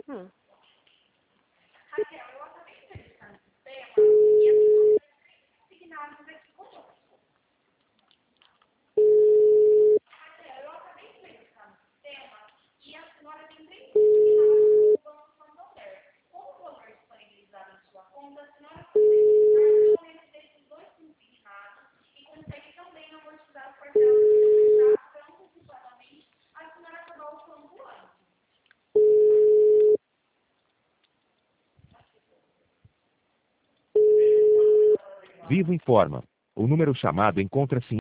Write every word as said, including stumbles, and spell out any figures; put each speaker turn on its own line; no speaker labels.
Hum.
Raquel, eu acabei de registrar no sistema e a senhora tem signados aqui conosco. Raquel, eu acabei de registrar no sistema e a senhora tem três signados do Banco Santander. Com o valor disponibilizado em sua conta, a senhora consegue usar pelo menos desses dois consignados e consegue também amortizar as parcelas que já estão antecipadamente a senhora acabar o quanto antes.
Vivo informa. O número chamado encontra-se